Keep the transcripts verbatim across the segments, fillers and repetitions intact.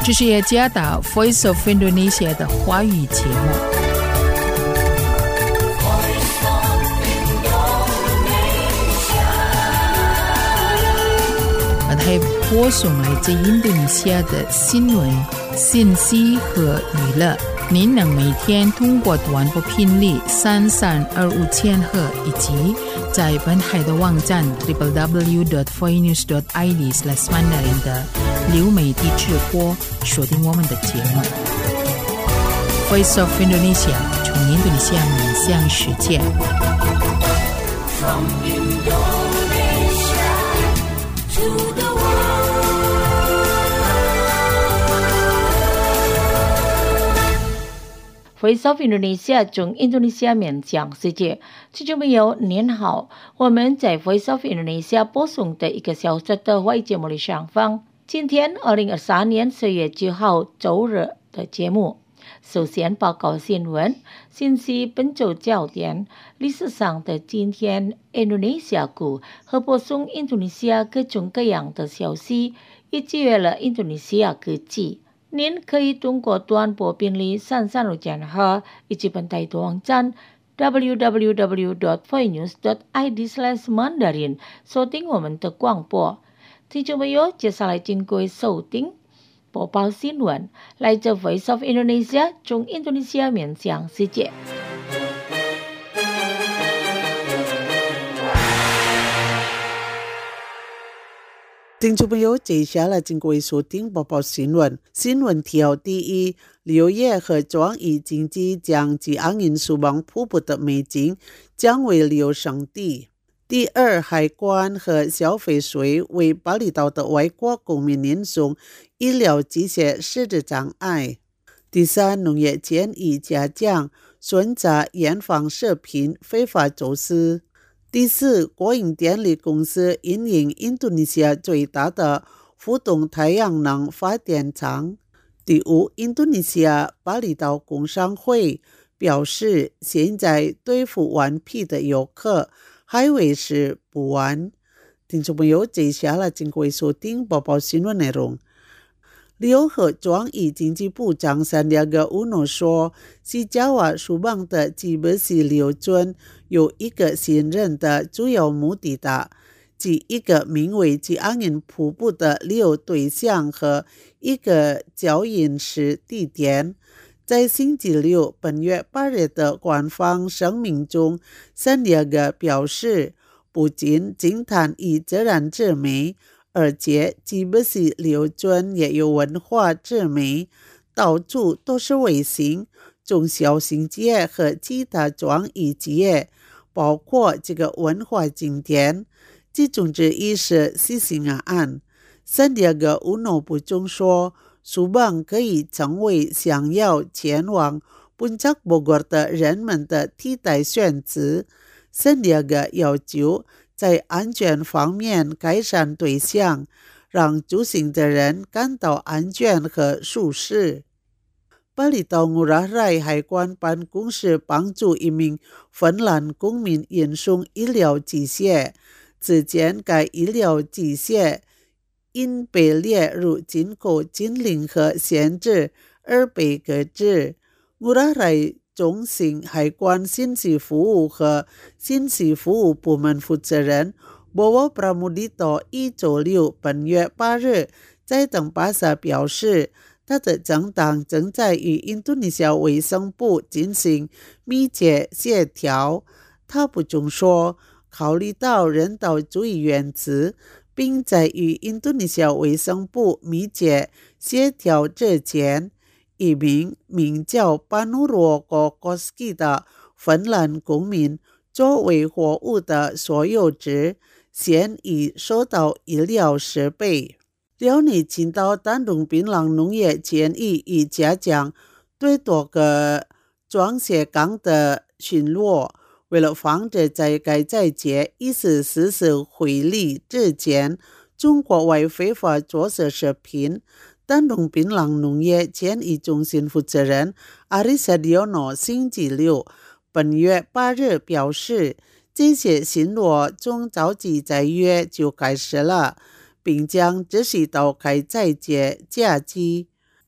这是耶加达 Voice of Indonesia 的华语节目。还播送来自印度尼西亚的新闻、信息和娱乐。您能每天通过短波频率三三二五千赫以及在本海的网站 double-u double-u double-u dot voice news dot i d slash mandarin 的流媒体直播锁定我们的节目。Voice of Indonesia 从印度尼西亚面向世界。From Indonesia to the Voice of Indonesia 从印度尼西亚面向世界，听众朋友您好，我们在 Voice of Indonesia 播送的一个小时的华语节目里上方。今天二零二三年四月九号周日的节目，首先报告新闻，信息本周焦点，历史上的今天 Indonesia 股和播送印度尼西亚各种各样的消息，以及了印度尼西亚科技。您可以通过短波频率三三六千赫以及本台的网站 double-u double-u double-u dot voice news dot i d slash mandarin 收听我们的广播。听众朋友，接下来经过收听播报新闻，来自 Voice of Indonesia 从印度尼西亚面向世界。 听众朋友，接下来经过收听播报新闻。新闻条第一，六月和庄以经济将及安银输往瀑布的美金将为流升地。第二，海关和消费税为巴厘岛的外国公民运送医疗机械设置障碍。第三，农业建议加强审查严防食品非法走私。第四，国营电力公司营运印度尼西亚最大的浮动太阳能发电厂。第五，印度尼西亚巴厘岛工商会表示，现在对付顽皮的游客还为时不晚。听众朋友，接下来经过收听播报新闻内容。联合庄以经济部长Sandiaga Uno 说，西加瓦输往的基本是流准有一个新任的主要目的的，即一个名为吉安银瀑布的旅游对象和一个交易时地点。在星期六本月八日的官方声明中，Sandiaga表示，不仅惊叹以自然之美，而且基本是流准也有文化之美，到处都是卫星、中小型企业和其他专业企业，包括这个文化景点。其中之一是西兴岸。Sandiaga Uno 补充说，苏邦可以成为想要前往Puncak Bogor 的人们的替代选择。Sandiaga 要求在安全方面改善对象，让出行的人感到安全和舒适。巴厘岛ngurah rai海关办公室帮助一名芬兰公民运送医疗机械，之前该医疗机械因被列入进口禁令和限制而被搁置。ngurah rai中心海关信息服务和信息服务部门负责人 Bowo Pramudito 一周六本月八日在登巴萨表示，他的政党正在与印度尼西亚卫生部进行密切协调。他补充说，考虑到人道主义原则，并在与印度尼西亚卫生部密切协调之前，一名名叫巴努罗戈戈斯基的芬兰公民作为货物的所有者，现已收到医疗设备。辽宁青岛丹东槟榔农业建议已加强对多个装卸港的巡逻，为了防止在该在节一十四日会议之前，中国外非法着色食品。丹东槟榔农业建议中心负责人 Arisadiono 星期六本月八日表示，这些巡逻从早几在月就开始了，并将执行到该在节假期。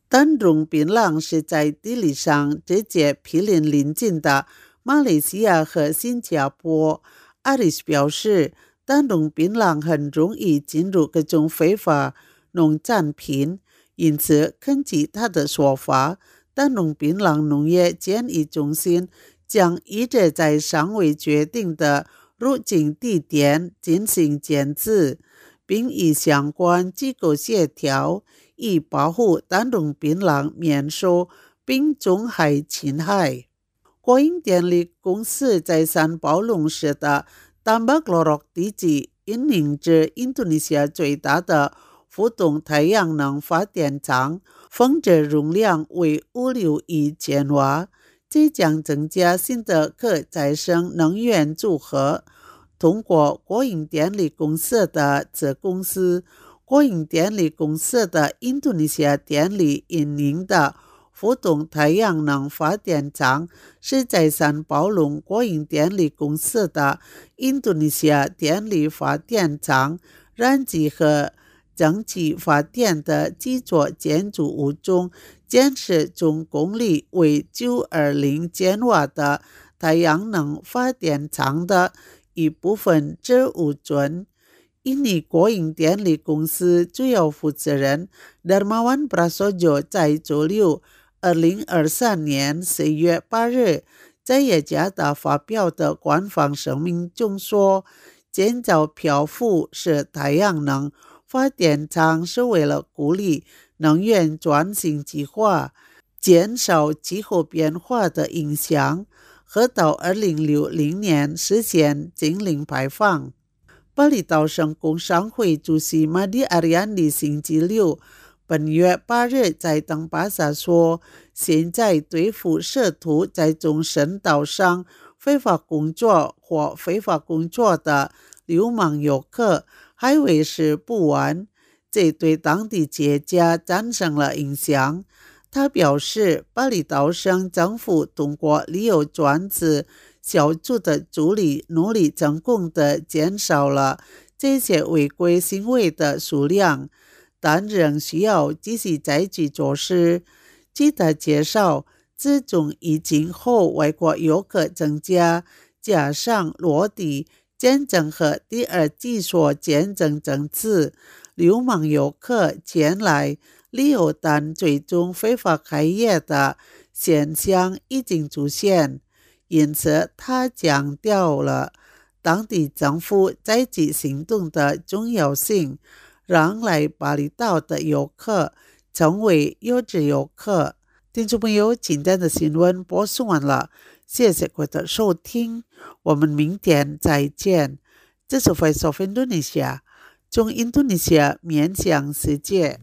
丹中槟榔是在地理上直接毗邻邻近的马来西亚和新加坡。阿里斯表示，丹中槟榔很容易进入各种非法农产品，因此根据他的说法，丹中槟榔农业检疫中心将一直在尚未决定的入境地点进行检测，并与相关机构协调，以保护丹中槟榔免受病虫害侵害。国营电力公司在三宝龙市的Tambak Lorok地区营运着印度尼西亚最大的浮动太阳能发电厂，风值容量为五十六亿千瓦，这将增加新的可再生能源组合。通过国营电力公司的子公司国营电力公司的印度尼西亚电力运营的浮动太阳能发电厂，是在三宝龙国营电力公司的印度尼西亚电力发电厂燃气和蒸汽发电的基座建筑物中建设总功率为九百二十千瓦的太阳能发电厂的一部分职务准。印尼国营电力公司主要负责人 Darmawan Prasojo 在周六二零二三年四月八日在雅加达发表的官方声明中说，建造漂浮式太阳能发电厂是为了鼓励能源转型计划，减少气候变化的影响，和到二零六零年实现净零排放。巴厘岛省工商会主席马蒂阿里安尼星期六本月八日在登巴萨说，现在对付试图在中神岛上非法工作或非法工作的流氓游客还为时不晚，这对当地企业产生了影响。他表示，巴厘岛省政府通过旅游专职小组的助力，努力成功地减少了这些违规行为的数量，但仍需要继续采取措施。据他介绍，自从疫情后外国游客增加，加上落地签证和第二季所签证政策，流氓游客前来旅游但最终非法开业的现象已经出现。因此他强调了当地政府采取行动的重要性，让来巴厘岛的游客成为优质游客。听众朋友，今天的新闻播送完了，谢谢各位的收听，我们明天再见。这是 Voice of Indonesia， 从印度尼西亚面向世界。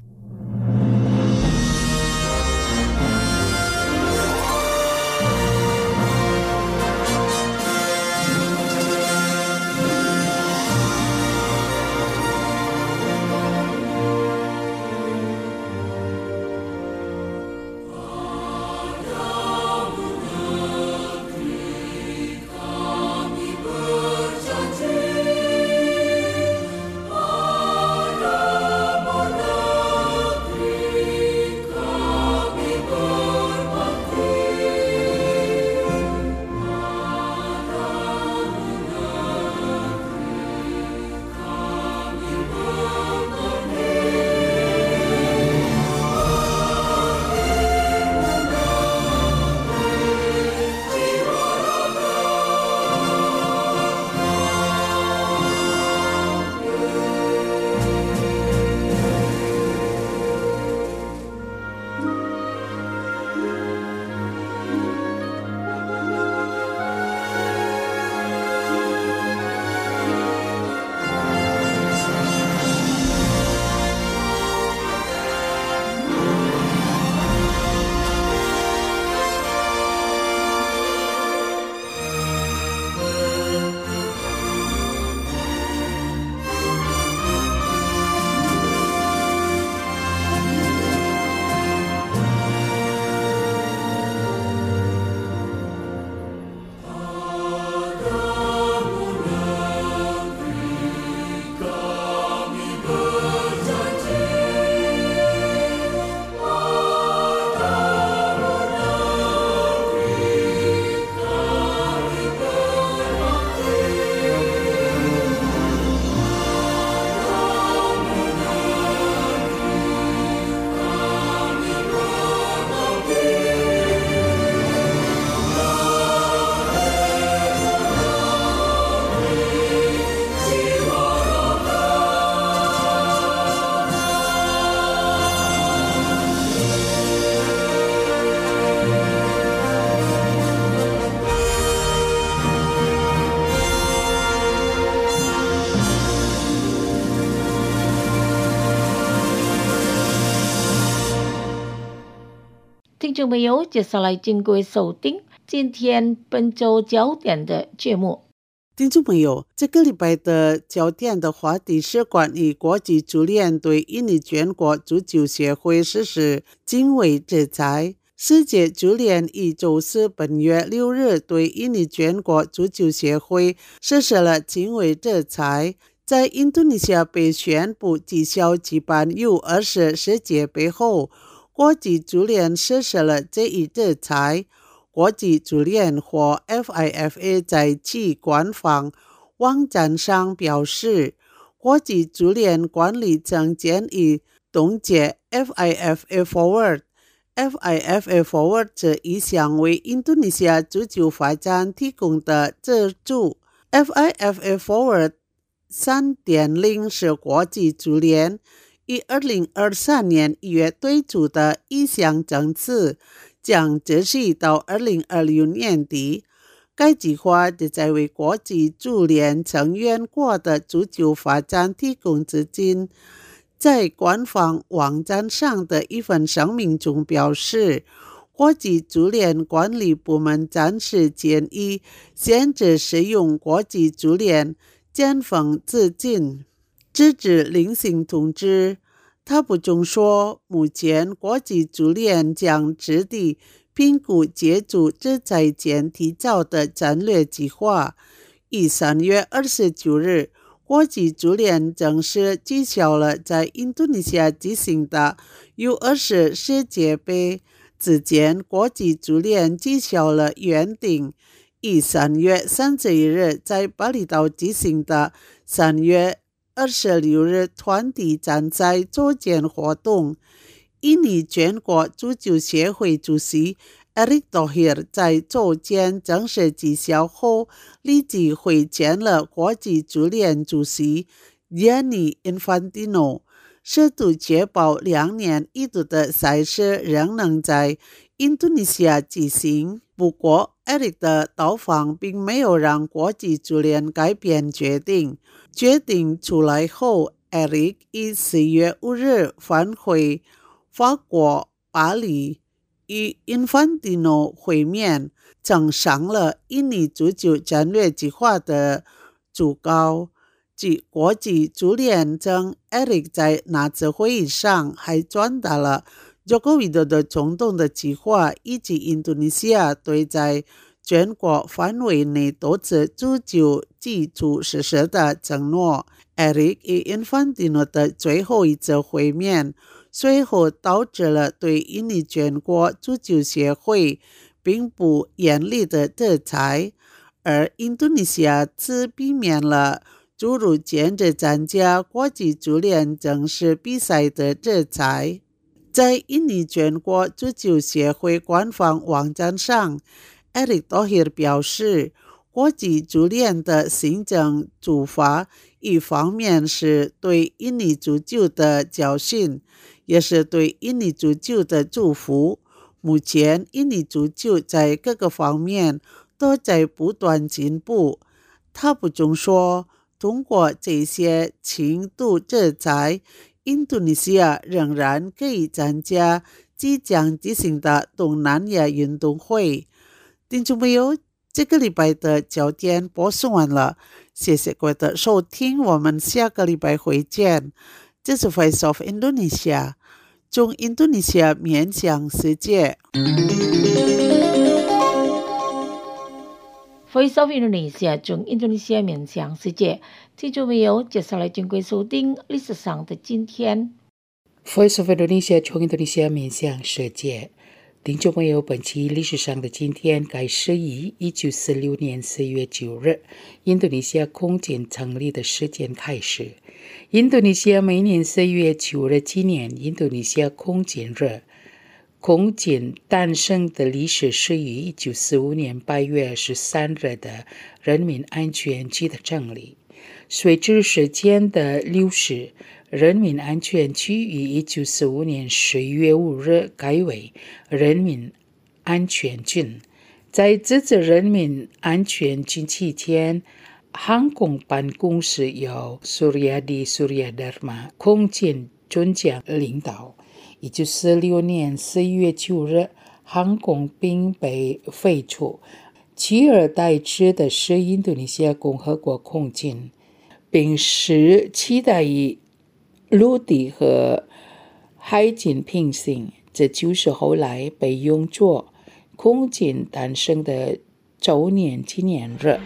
众朋友，接下来经过收听今天本周焦点的节目。 听众朋友，这个礼拜的焦点的话题是关于国际足联对印尼全国足球协会实施经纬制裁。世界足联于周四本月六日对印尼全国足球协会实施了经纬制裁。在印度尼西亚被宣布取消举办 U 二十 世界杯后，国际足联实施了这一制裁。国际足联或 F I F A 在其官方网站上表示，国际足联管理层建议冻结 F I F A Forward。F I F A Forward 这一项为印度尼西亚足球发展提供的资助。F I F A Forward 三点零 是国际足联于二零二三年一月推出的一项政策，将持续到二零二六年底。该计划旨在为国际足联成员国的足球发展提供资金。在官方网站上的一份声明中表示，国际足联管理部门暂时建议限制使用国际足联减俸资金，直至另行通知。他补充说，目前国际足联将制定评估解除制裁前提早的战略计划。于三月二十九日，国际足联正式取消了在印度尼西亚举行的 U 二十 世界杯。之前，国际足联取消了原定于三月三十一日在巴厘岛举行的三月二十六日团体战赛作战活动。印尼全国足球协会主席 Erick Thohir 在昨天正式取消后，立即会见了国际足联主席 Gianni Infantino， 试图确保两年一度的赛事仍能在印度尼西亚举行。不过 Erick 的到访并没有让国际足联改变决定。决定出来后， Erick 于四月五日返回法国巴黎，与 Infantino 会面，呈上了印尼足球战略计划的主稿。即国际足联称 Erick 在那次会议上还转达了Joko Widodo总统的计划，以及印度尼西亚对在全国范围内多次足球基础设施的承诺。Erick 与 Infantino 的最后一次会面，随后导致了对印尼全国足球协会并不严厉的制裁，而印度尼西亚则避免了诸如限制参加国际足联正式比赛的制裁。在印尼全国足球协会官方网站上， Erick Thohir 表示，国际足联的行政处罚一方面是对印尼足球的教训，也是对印尼足球的祝福。目前印尼足球在各个方面都在不断进步。他补充说，通过这些轻度制裁，印度尼西亚仍然可以参加即将举行的东南亚运动会。听众朋友，这个礼拜的焦点播送完了，谢谢各位的收听，我们下个礼拜会见。这是 Voice of Indonesia， 从印度尼西亚面向世界。 Voice of Indonesia 从印度尼西亚面向世界，听众朋友，接下来经过收听历史上的今天。 Voice of Indonesia 从印度尼西亚面向世界，听众朋友，本期历史上的今天开始于一九四六年四月九日，印度尼西亚空军成立的时间开始。印度尼西亚每年四月九日纪念印度尼西亚空军日。空军诞生的历史是于一九四五年八月十三日的人民安全局的成立。随着时间的流逝，人民安全局于一九四五年十月五日改为人民安全军。在这次人民安全军期间，航空办公室由 Suryadi Suryadharma 空军准将领导。一九四六年四月九日， 航空兵被废除，取而代之的是印度尼西亚共和国空军，并使期待于陆地和海军平行，这就是后来被用作空军诞生的周年纪念日。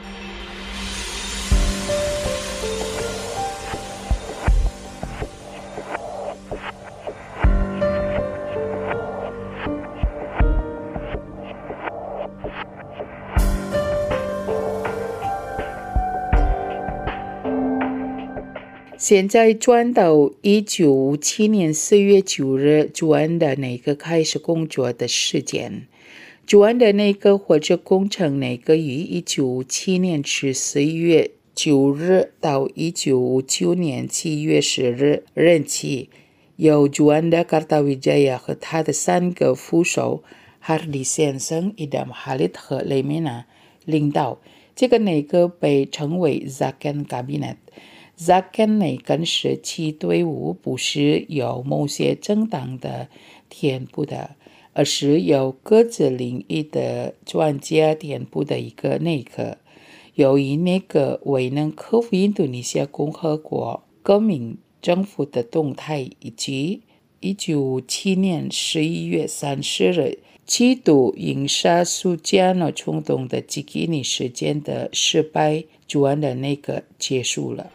现在转到一九五七年四月九日，朱安的内阁开始工作的时间。朱安的内阁或者工程内阁于一九五七年至四月九日到一九五九年七月十日任期，由朱安的卡塔维加亚和他的三个副手哈利先生、伊达姆哈利特和雷梅纳领导。这个内阁被称为 Zakon Cabinet。Zakon 内阁时期队伍不是由某些政党的填补的，而是由各自领域的专家填补的一个内阁。由于内阁未能克服印度尼西亚共和国革命政府的动态，以及一九五七年十一月三十日企图引杀苏加诺冲动的吉吉尼事件的失败，朱安的内阁结束了。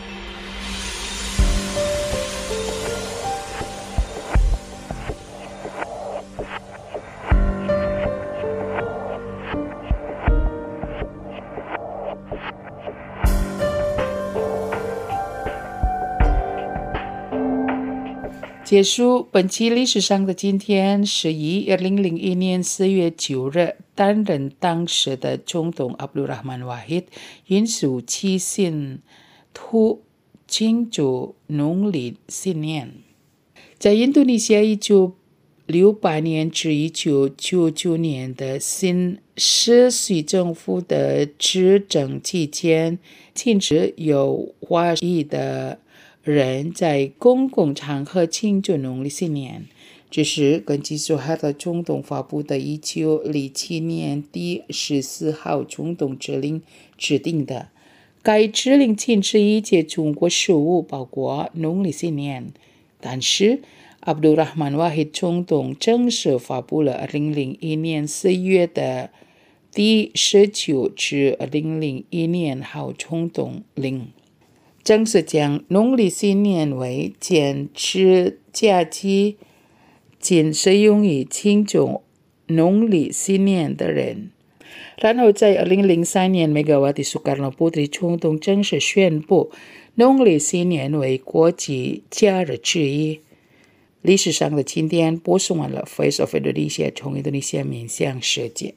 结束本期历史上的今天是以二零零一年四月九日担任当时的总统阿卜杜拉曼瓦希德允许七信徒庆祝农历新年。在印度尼西亚一九六八年至一九九九年的新世袭政府的执政期间，禁止有华裔的人在公共场合庆祝农历新年，这是根据苏哈的总统发布的一九零七年第十四号总统指令制定的。该指令禁止一切中国事务，包括农历新年。但是阿卜杜拉曼瓦希德总统正式发布了二零零一年四月的第十九至二零零一年号总统令，正式将农历新年为减持假期，仅适用于庆祝农历新年的人。然后在二零零三年，梅格瓦蒂苏卡诺布特总统正式宣布农历新年为国际假日之一。历史上的今天播送完了 Voice of Indonesia 从印度尼西亚面向世界。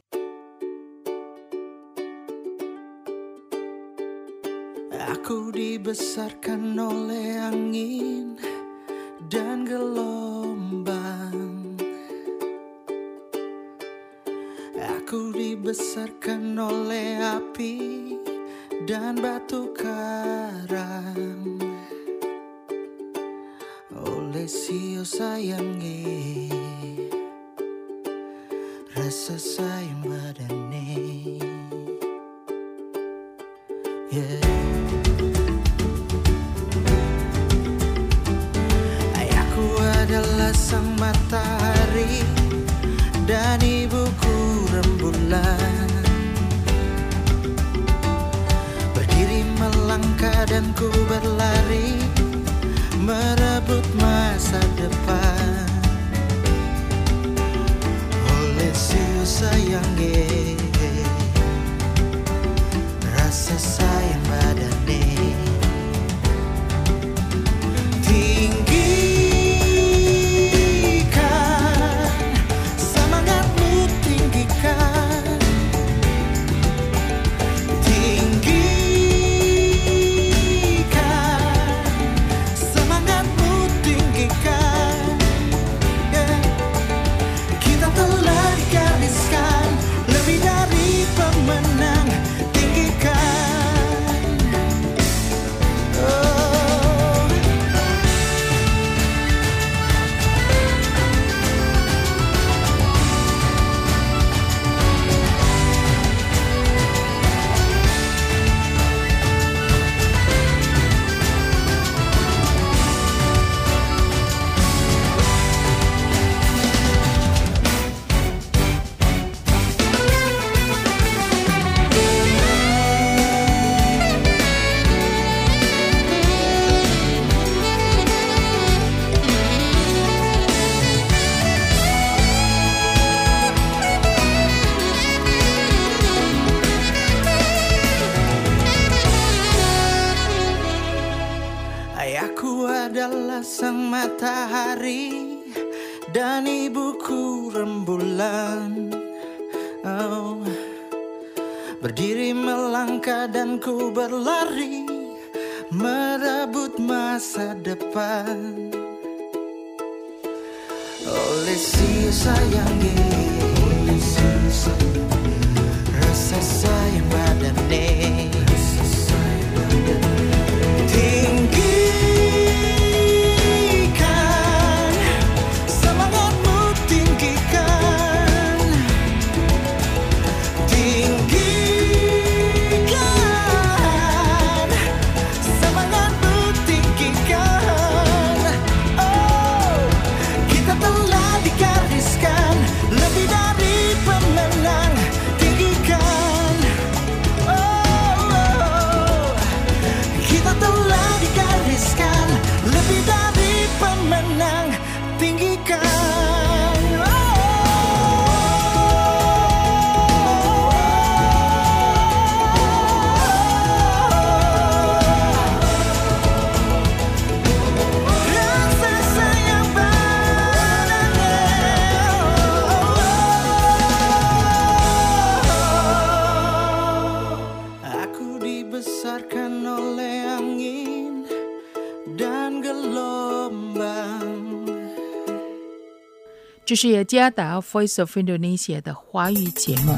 Aku dibesarkan oleh angin dan gelombang. Aku dibesarkan oleh api dan batu karang. Oleh sio sayangi rasa sayang badane. Yeah. Adalah sang matahari dan ibuku rembulan. Berdiri melangkah dan ku berlari merebut masa depan. Oleh siu sayangi rasa sayang badane. Lebih sang matahari dan ibuku rembulan. Oh, berdiri melangkah dan ku berlari merebut masa depan. Oleh si sayangi, oleh si sayangi, rasa sayang badane tinggikan, semangatmu tinggikan, tinggikan, semangatmu tinggikan. Oh, kita telah digariskan lebih dari pemenang. Tinggikan, oh, oh, kita telah digariskan lebih dari pemenang. Tinggikan, oh, rasa sayang padanya. Aku dibesarkan oleh angin dan gelombang. 这是雅加达 Voice of Indonesia 的华语节目。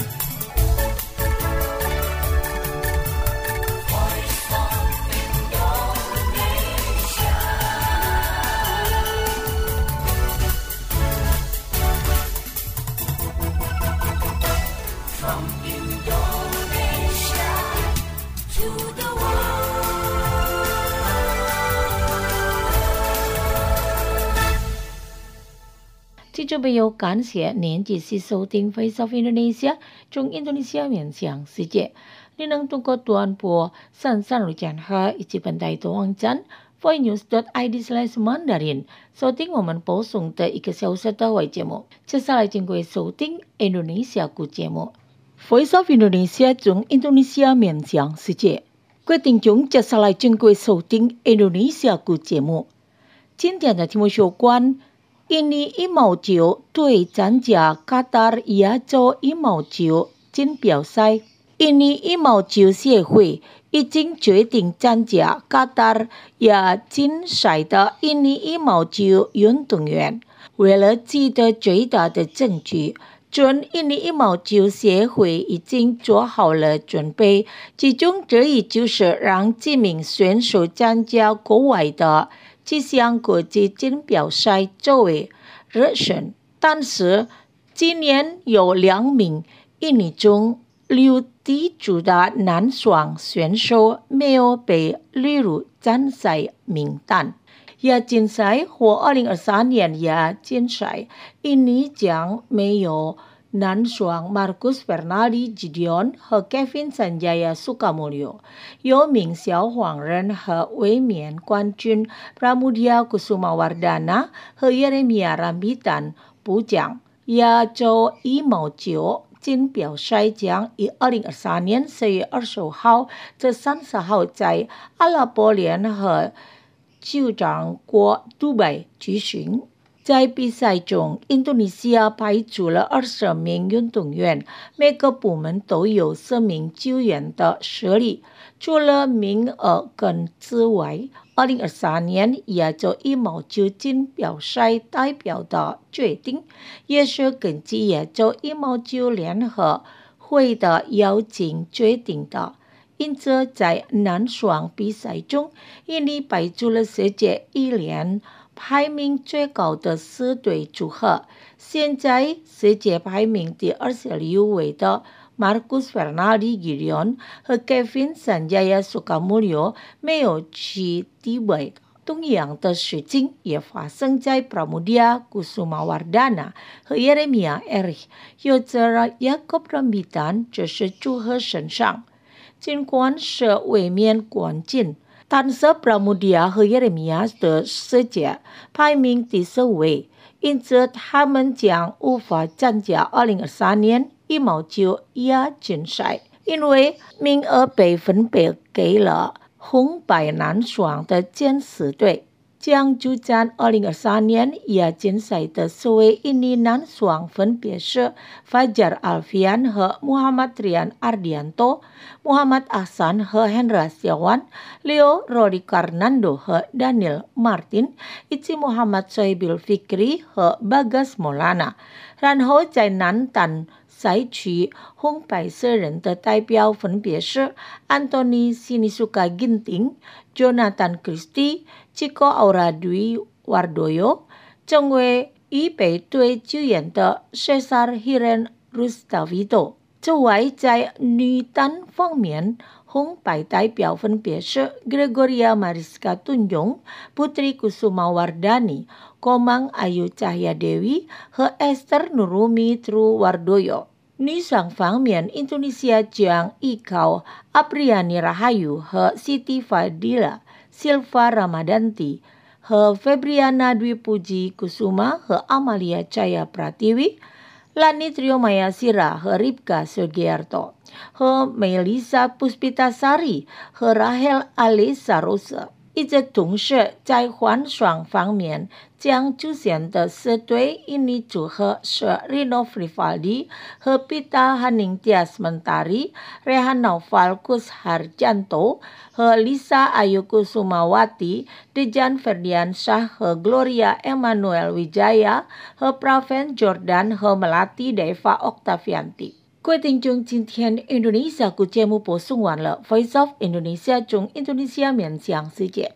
听众朋友，感谢您继续收听 Voice of Indonesia 中印度尼西亚面向世界。你能通过短波三三六千赫以及本台的网站 voicenews dot i d slash mandarin 收听我们播送的一个小时的外节目。接下来经过收听印度尼西亚古节目 Voice of Indonesia 中印度尼西亚面向世界。各位听众，接下来经过收听印度尼西亚古节目。今天的题目有关印尼羽毛球队参加卡塔尔亚洲羽毛球锦标赛。印尼羽毛球协会已经决定参加卡塔尔亚锦赛的印尼羽毛球运动员。为了取得最大的证据，准印尼羽毛球协会已经做好了准备，其中之一就是让知名选手参加国外的这项国际锦标赛作为热身。但是今年有两名印尼中六地主的男双选手没有被列入参赛名单。亚锦赛或二零二三年亚锦赛，印尼将没有男双 Marcus Fernaldi Gideon 和 Kevin Sanjaya Sukamulyo， 有名小黄人和卫冕冠军 Pramudia Kusumawardana 和 Yeremia Rambitan 不将。亚洲羽毛球锦标赛将于二零二三年四月二十五号至三十号在阿拉伯联合酋长国杜拜举行。在比赛中，印度尼西亚派出了二十名运动员，每个部门都有四名救援的实力。除了名额跟之外，二零二三年亚洲羽毛球锦标赛代表的决定，也是根据亚洲羽毛球联合会的邀请决定的。因此，在男双比赛中，印尼派出了世界羽联排名最高的四队组合。现在世界排名第二十六位的 Marcus Fernaldi Gideon 和 Kevin Sanjaya Sukamulyo 没有去地位。同样的事情也发生在 Pramudia Kusumawardana 和 Yeremia Erich 有着 Yaakob Rambitan 这些组合身上。尽管是卫冕冠军，但是 Pramudia 和 Yeremia 的世界排名第四位，因此他们将无法参加二零二三年羽毛球亚锦赛，因为名额被分配给了红白男双的前四队。 将主战二零二三年亚锦赛的四位印尼男双分别是 Fajar Alfian 和 Muhammad Rian Ardianto、Muhammad Ahsan 和 Hendra Setiawan、Leo Rodicarnando 和 Daniel Martin， 以及 Muhammad Sohibil Fikri 和 Bagas Maulana。然后在男单赛区红白色人的代表分别是 Anthony Sinisuka Ginting、Jonathan Christie、Chico Auradwi Wardoyo， 成为预备队救援的 Cesar Hiren Rustavito。此外，在女单方面，红白代表分别是 Gregoria Mariska Tunjung、Putri Kusumawardani、Komang Ayu Cahya Dewi 和 Esther Nurumi Truwardoyo。女双方面，印度尼西亚将依靠 Apriani Rahayu 和 Siti Fadila、Silva Ramadanti 和 Febriana Dwi Puji Kusuma 和 Amalia Chaya Pratiwi、Lani Trio Mayasira 和 Ripka Sugiarto 和 Melissa Puspitasari 和 Rahel Alisa Rosa。一直同时，在混双方面将出现的四对印尼组合是 Rino Frivaldi 和 Pita Haningtyas Mentari、Rehan Naufal Kusharjanto 和 Lisa Ayu Kusumawati、Dejan Ferdiansyah 和 Gloria Emmanuel Wijaya 和 Praven Jordan 和 Melati Deva Octavianti。各位听众，今天印度尼西亚国节目播送完了 Voice of Indonesia 从印度尼西亚面向世界。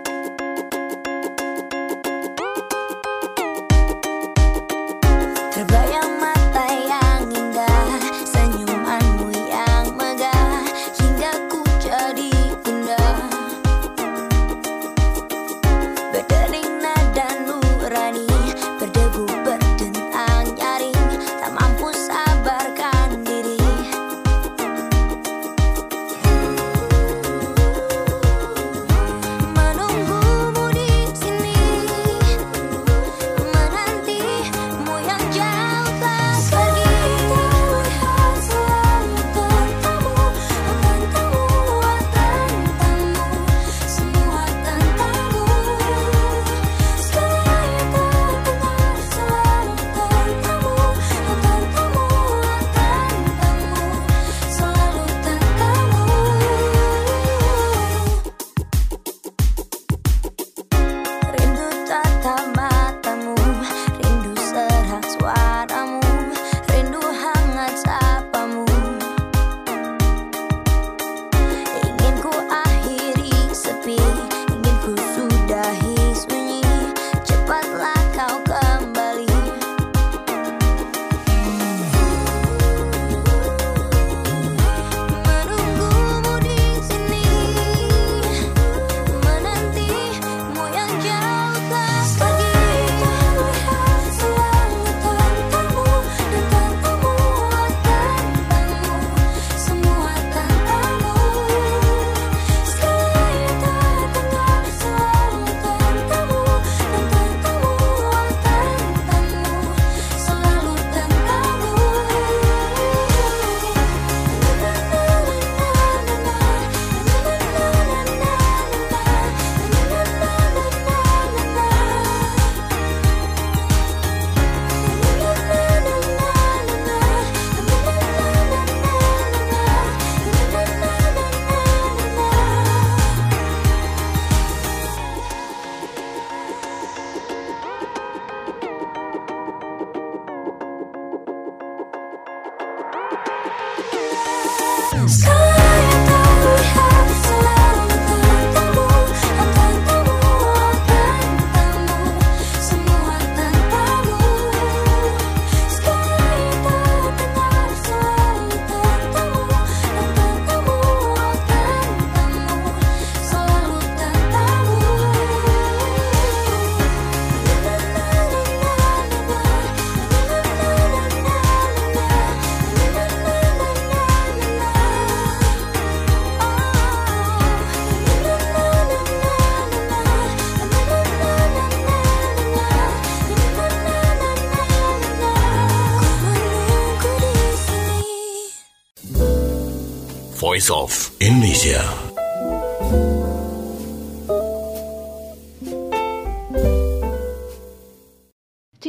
Voice of Indonesia.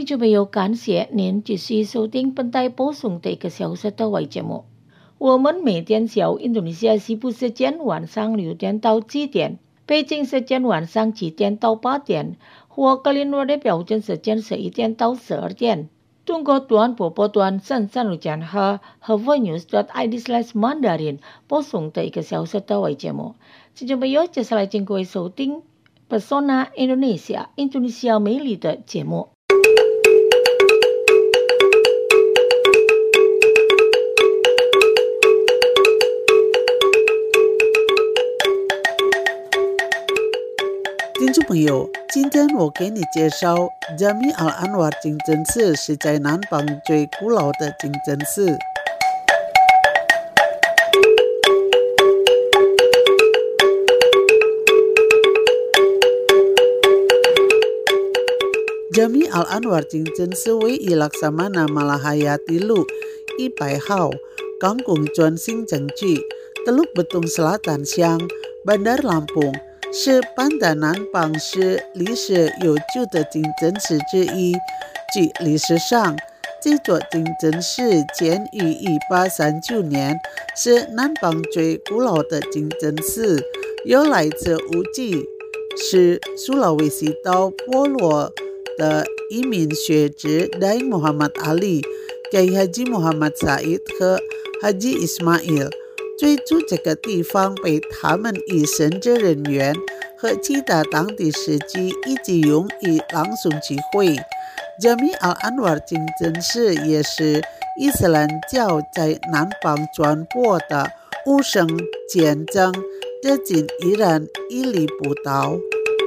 听众朋友，感谢您继续收听本台播送的一个小时的微节目。我们每天由印度尼西亚西部时间晚上六点到七点，北京时间晚上七点到八点，或格林威治标准时间十一点到十二点。通过短波波段三三六点和 hawanews.id/mandarin 播送的一个小时的微节目。听众朋友，接下来请各位收听 Pesona Indonesia 印度尼西亚美丽的节目。 听众朋友，今天我给你介绍 Jami Al-Anwar 清真寺是在南邦最古老的清真寺。Jami Al-Anwar 清真寺位于 Laksamana Malahayati 路一百号，港拱专新城区 Teluk Betung Selatan Siang Bandar Lampung，是半岛南邦市历史悠久的清真寺之一。据历史上，这座清真寺建于一八三九年，是南邦最古老的清真寺，有来自乌吉，是苏拉威西岛波罗的移民学者 Dai Muhammad Ali、给 Haji Muhammad Said 和 Haji Ismail。最初这个地方被他们以神职人员和其他当地司机一起用于朗诵聚会。Jami Al-Anwar 清真寺也是伊斯兰教在南邦传播的无声见证，至今依然屹立不倒。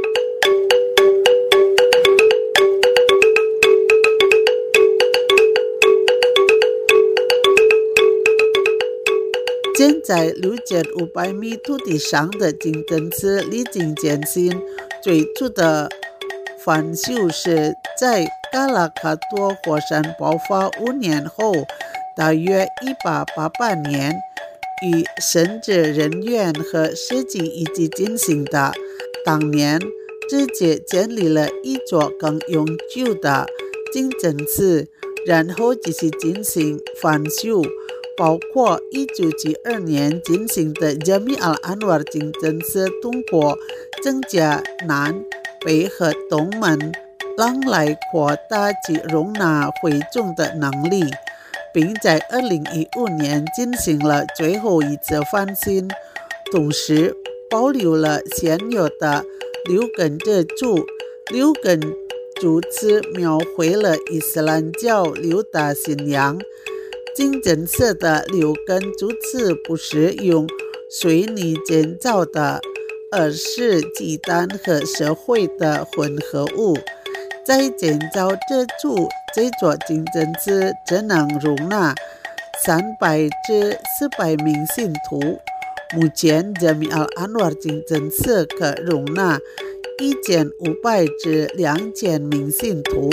建在六千五百米土地上的清真寺历经艰辛，最初的翻修是在嘎拉卡多火山爆发五年后，大约一八八八年，与神职人员和设计一起进行的。当年直接建立了一座更永久的清真寺，然后继续进行翻修。包括一九七二年进行的 Jami Al-Anwar 清真寺，通过增加南北和东门廊来扩大及容纳会众的能力，并在二零一五年进行了最后一次翻新，同时保留了现有的六根支柱。六根柱子描绘了伊斯兰教六大信仰。清真寺的六根柱子不是用水泥建造的，而是鸡蛋和社会的混合物。在建造这座这座清真寺只能容纳三百至四百名信徒。目前 Jami Al-Anwar 清真寺可容纳一千五百至两千名信徒。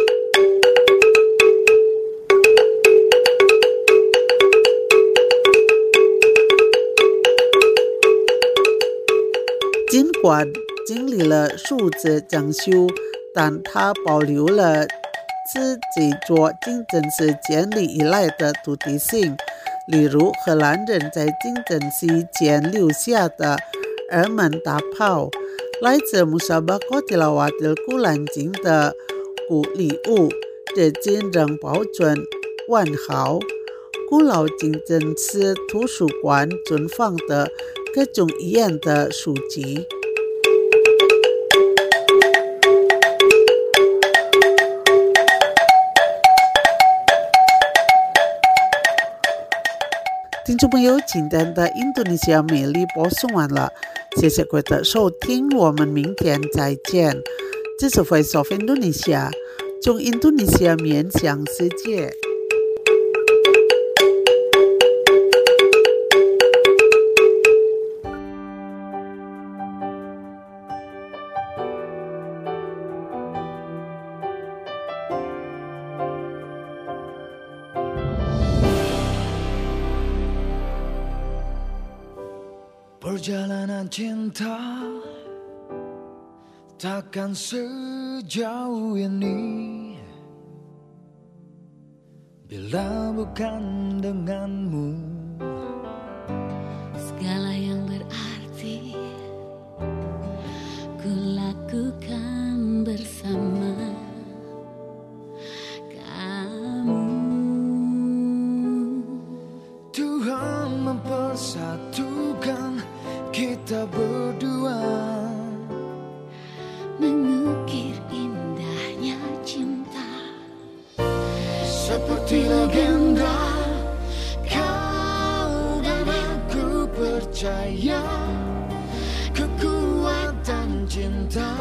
尽管经历了数次整修，但它保留了自这座清真寺建立以来的土地性，例如荷兰人在清真寺前留下的二门大炮，来自穆萨巴科提拉瓦的古兰经的古礼物，至今仍保存完好。古老清真寺图书馆存放的各种语言的书籍。听众朋友，今天的印度尼西亚美丽播送完了，谢谢各位的收听，我们明天再见。这是 Voice of Indonesia， 从印度尼西亚面向世界。 Perjalanan cinta takkan sejauh ini, bila bukan denganmu. Segala yang berarti ku lakukan bersama kamu. Tuhan mempersatukan kita berdua, mengukir indahnya cinta seperti legenda. Kau dan aku percaya kekuatan cinta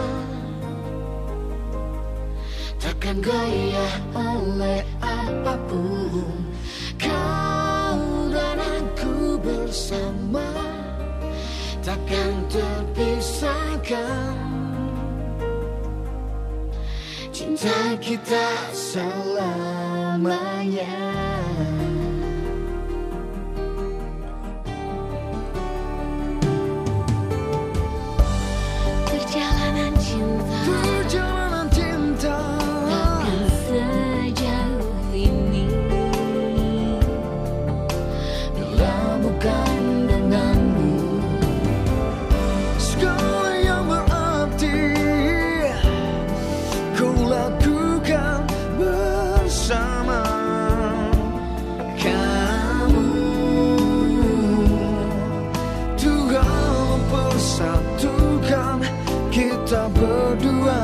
takkan goyah oleh apapun. Kau dan aku bersama takkan terpisahkan. Cinta kita selamanya. Perjalanan cinta, Perjalanan cinta takkan sejauh ini bila bukan denganmu. Segala yang berarti kau lakukan bersama kamu. Tuhan mempersatukan kita berdua,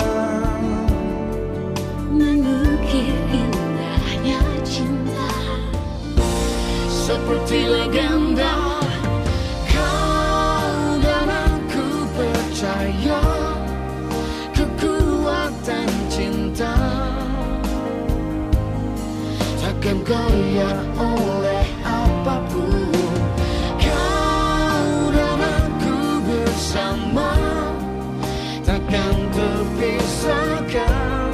mengukir indahnya cinta seperti legenda. Kau dan aku percaya kekuatan cinta takkan goyah oleh apapun. Kau dan aku bersama takkan terpisahkan.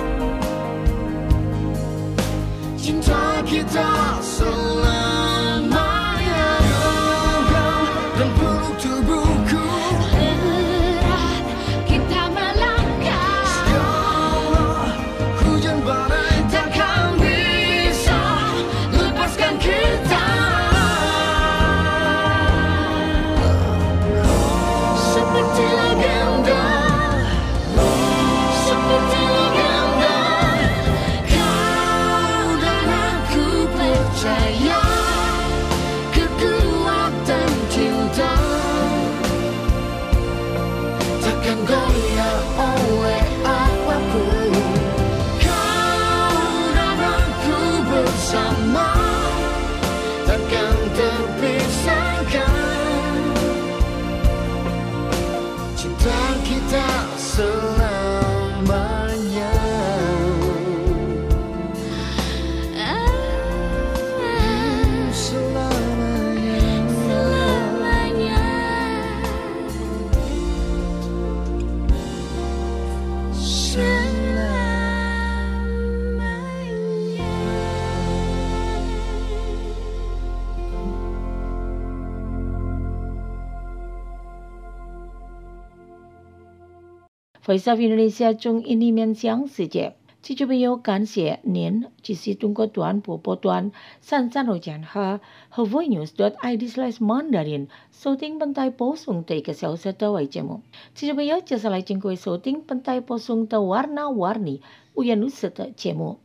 Cinta kita selamanya. Genggam dan peluk tubuhku, berat kita melangkah. segala hujan badai takkan bisa lepaskan kita. Seperti legenda, seperti legenda. Kau dan aku percaya kekuatan cinta takkan goyah oleh apapun. Kau dan aku bersama takkan terpisahkan. Cinta kita selamanya. Selamanya. Selamanya. Voice of Indonesia 中印尼面向世界，听众朋友，感谢您继续通过短波波段三三六减和 havoinews.id/mandarin 收听本台播送的一个小时的微节目。听众朋友，接下来请各位收听本台播送的 Warna-Warni Uyan Nusa 的节目。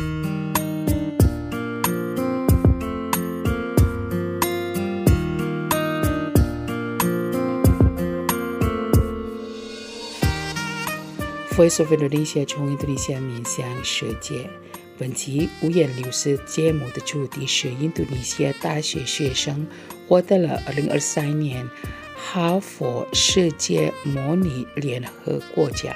Voice of Indonesia 从印度尼西亚面向世界。本期五颜六色节目的主题是印度尼西亚大学学生获得了二零二三年哈佛世界模拟联合国奖。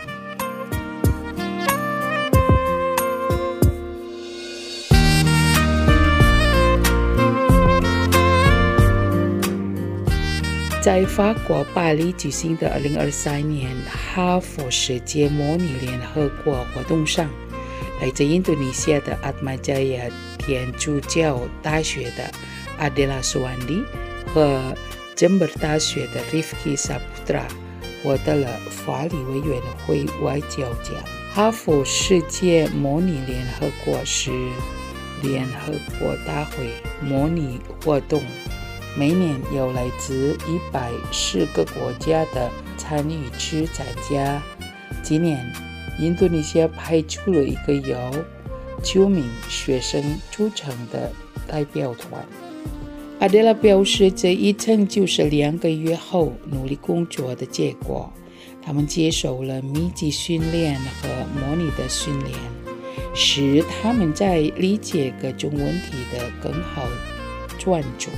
在法国巴黎举行的二零二三年哈佛世界模拟联合国活动上，来自印度尼西亚的阿特玛加亚天主教大学的 Adela Suwandi 和 Jember 大学的 Rifki Saputra 获得了法理委员会外交奖。哈佛世界模拟联合国是联合国大会模拟活动，每年有来自一百四个国家的参与者参加。今年，印度尼西亚派出了一个由九名学生组成的代表团。阿德拉表示，这一成就是两个月后努力工作的结果。他们接受了密集训练和模拟的训练，使他们在理解各种问题的更好专注。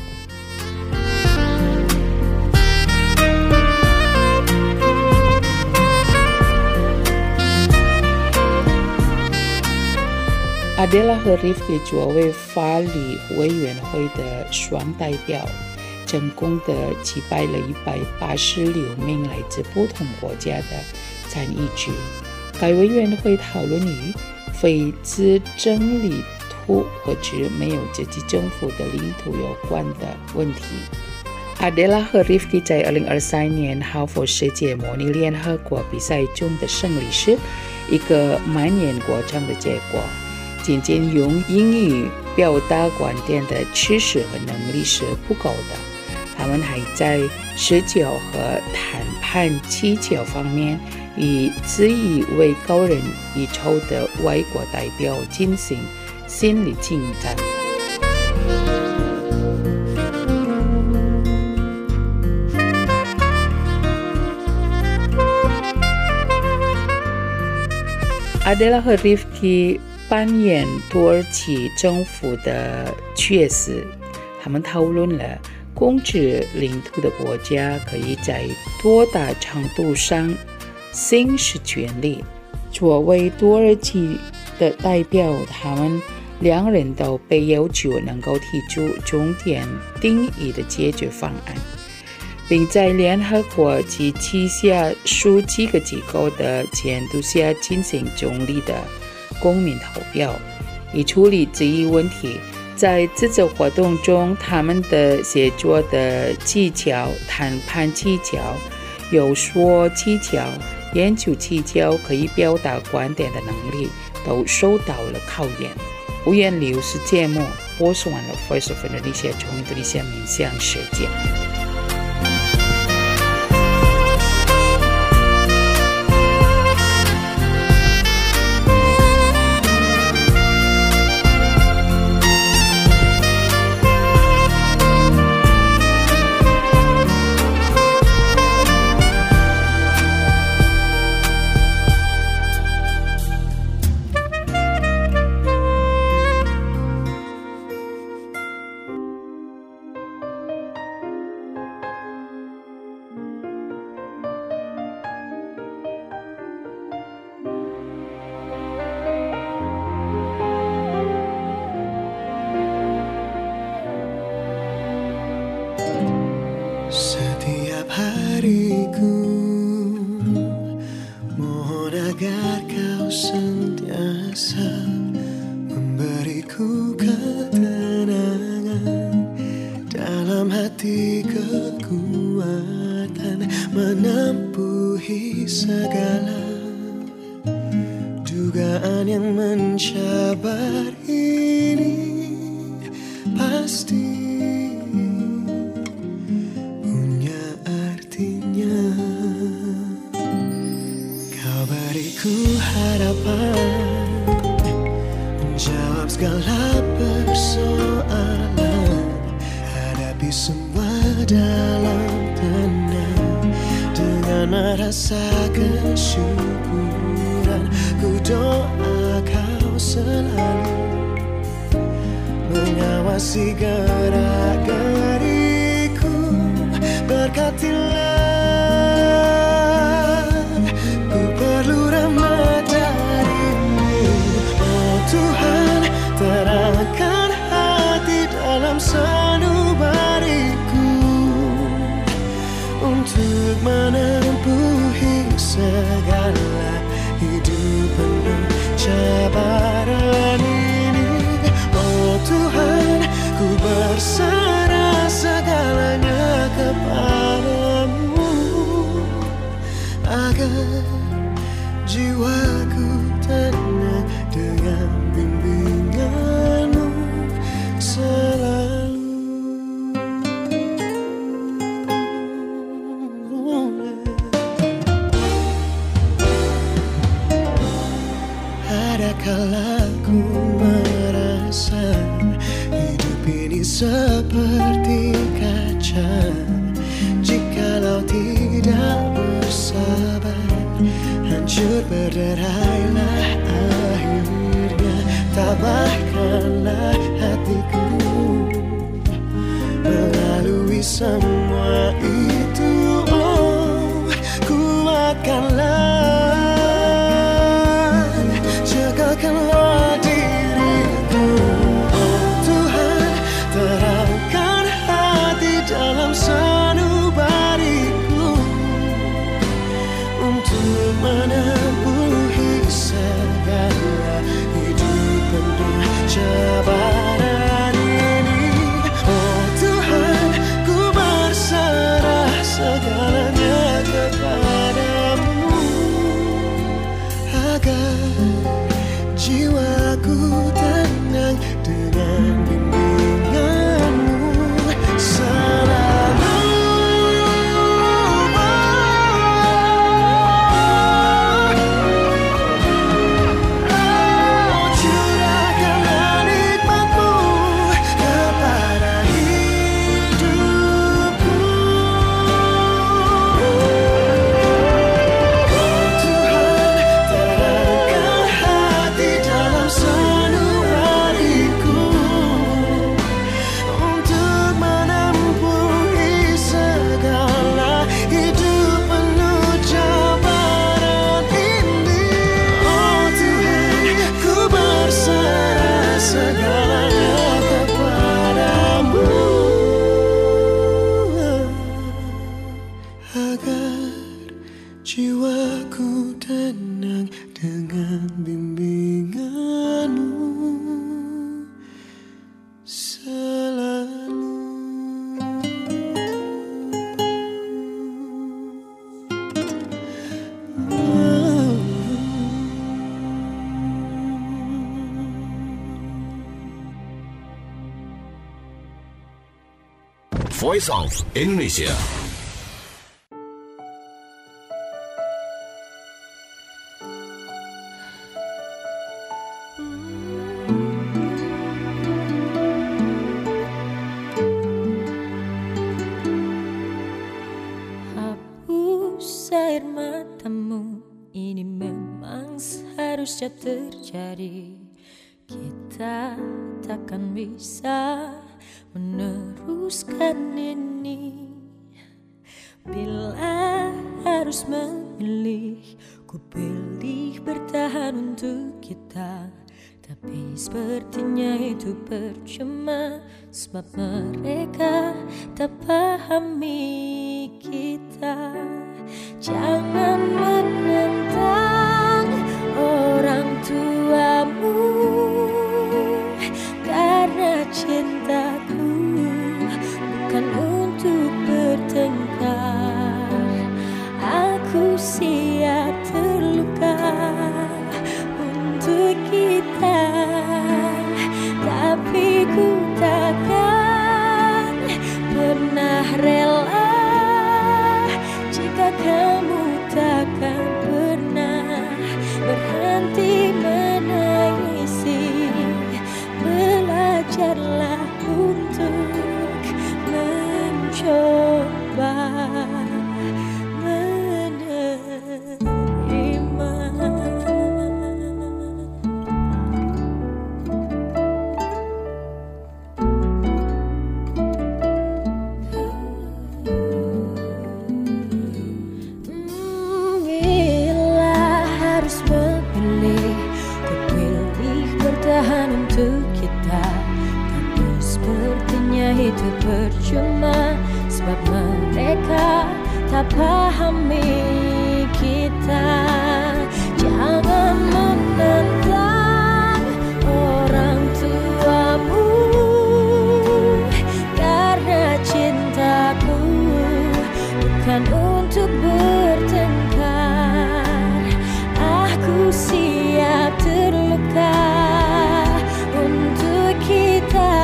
阿德拉和 Rifki 作为法律委员会的双代表，成功地击败了一百八十六名来自不同国家的参与者。该委员会讨论与非自治领土或者没有自己政府的领土有关的问题。阿德拉和 Rifki 在二零二三年哈佛世界模拟联合国比赛中的胜利是一个蔓延过程的结果。仅仅用英语表达观点的知识和能力是不够的，他们还在社交和谈判技巧方面与自以为高人一筹的外国代表进行心理竞争。阿德拉和 Rifki 扮演土耳其政府的角色，他们讨论了控制领土的国家可以在多大程度上行使权利。作为土耳其的代表，他们两人都被要求能够提出重点定义的解决方案，并在联合国及旗下数几个机构的监督下进行中立的公民投票，以处理这一问题。在这次活动中，他们的写作的技巧、谈判技巧、游说技巧、研究技巧、可以表达观点的能力都受到了考验。五言流是节目播送完了 Voice of Indonesia 从印度尼西亚面向世界。 Setiap hariku mohon agar kau sentiasa memberiku ketenangan dalam hati, kekuatan menempuhi segala dugaan yang mencabar ini. Pasti beriku harapan, menjawab segala persoalan, hadapi semua dalam tenang, dengan merasa kesyukuran. Ku doa kau selalu mengawasi gerak-geriku, berkatilah. Terangkan hati dalam sanubariku untuk menempuhi segala hidup penuh cabaran ini. Oh Tuhan, ku berserah segalanya kepadamu, agar jiwaku tenang dengan bimbinganmu. Jujur berderailah akhirnya, tabahkanlah hatiku melalui semua itu. Oh, kuatkanlah, jagakanlah diriku. Oh Tuhan, terangkan hati dalam sanubariku untuk menempuhi segala hidup penuh cabaran ini. Oh Tuhan, ku berserah segalanya kepadamu, agar jiwaku tenang dengan bimbinganmu selalu. Jiwaku tenang dengan bimbinganmu selalu. Voice of Indonesia. Harusnya terjadi, kita takkan bisa meneruskan ini. Bila harus memilih, ku pilih bertahan untuk kita. Tapi sepertinya itu percuma, sebab mereka tak pahami kita. Jangan menentang orang tuamu karena cintaku bukan untuk bertengkar. Aku siap terluka untuk kita, tapi ku takkan pernah rela jika kamu takkan pernah berhenti menangisi. Belajarlah untuk mencoba menerima. Bila harus memilih, ku pilih bertahan untuk kita. Tapi sepertinya itu percuma, sebab mereka tak pahami kita. Jangan menentang orang tuamu karena cintaku bukan untuk bertengkar. Aku siap terluka untuk kita,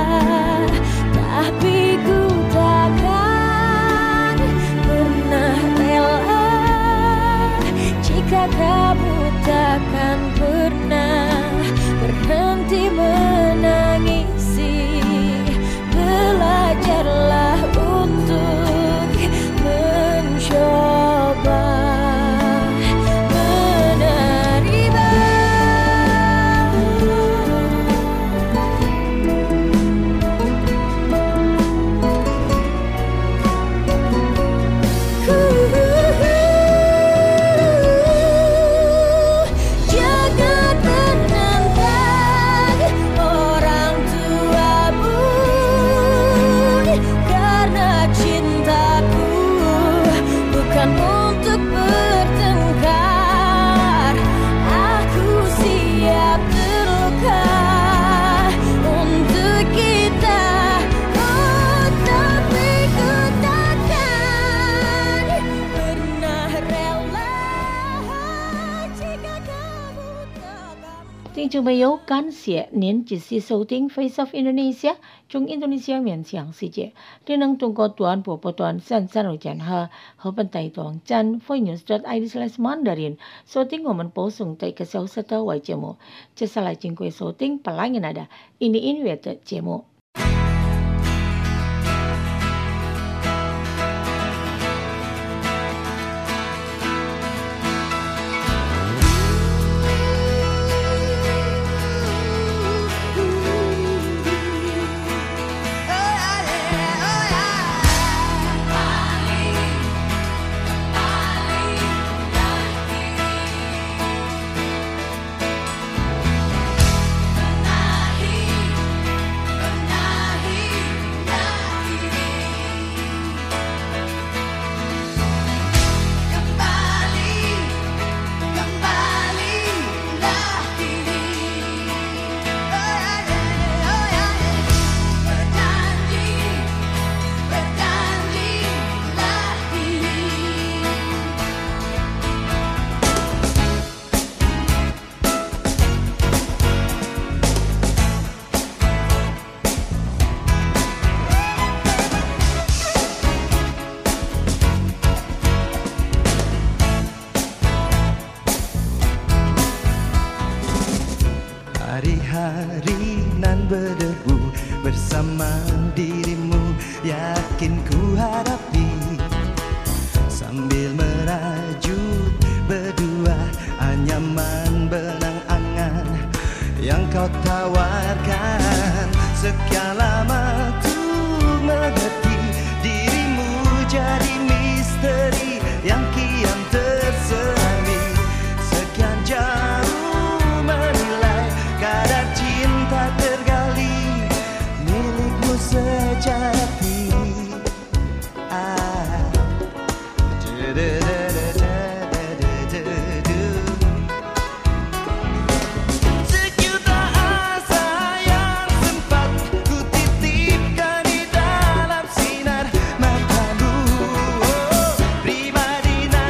tapi ku takkan pernah rela jika kamu takkan pernah berhenti menangisi. Belajarlah untuk mencoba 听众朋友，感谢您继续收听 Face of Indonesia 从印度尼西亚面向世界。你能通过短波波段三三六减和和本台网站 voinews dot i d slash mandarin 收听我们播送的一个小时的外节目。接下来请各位收听本来的印尼音乐的节目。 Hari-hari nan berdebu bersama dirimu, yakin ku hadapi sambil merajut berdua anyaman benang angan yang kau tawarkan. Sekian lama tuh mengerti dirimu jadi misteri yang kian terselami. Sekian jauh menilai kadar cinta tergali milikmu sejati. Ah, sejuta asa yang sempat ku titipkan di dalam sinar matamu, oh, pribadi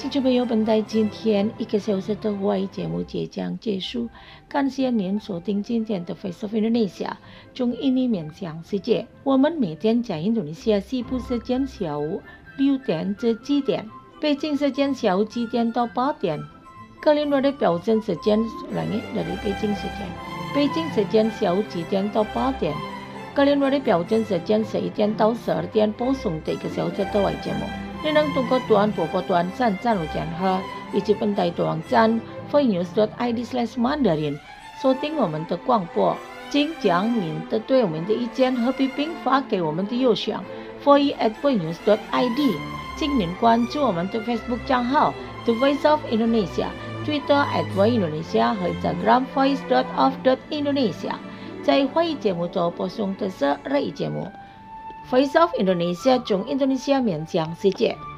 听众朋友，本台今天一个小时的华语节目即将结束，感谢您锁定今天的 Face of Indonesia 中印尼面向世界。我们每天在印度尼西亚西部时间下午六点至七点，北京时间下午七点到八点。格林诺的标准时间 langit dari 北京时间，北京时间下午几点到八点。格林诺的标准时间十一点到十二点播送的一个小时的华语节目。你能通过短波波短暂赞助电话以及本台的网站 voinews dot i d slash mandarin 收听我们的广播，请将您的对我们的意见和批评发给我们的邮箱 voice at voinews dot i d。请您关注我们的 Facebook 账号 The Voice of Indonesia、Twitter at voice Indonesia 和 Instagram voice dot of dot Indonesia。在华语节目中播送的是日语节目。Voice of Indonesia 中印度尼西亚面向世界。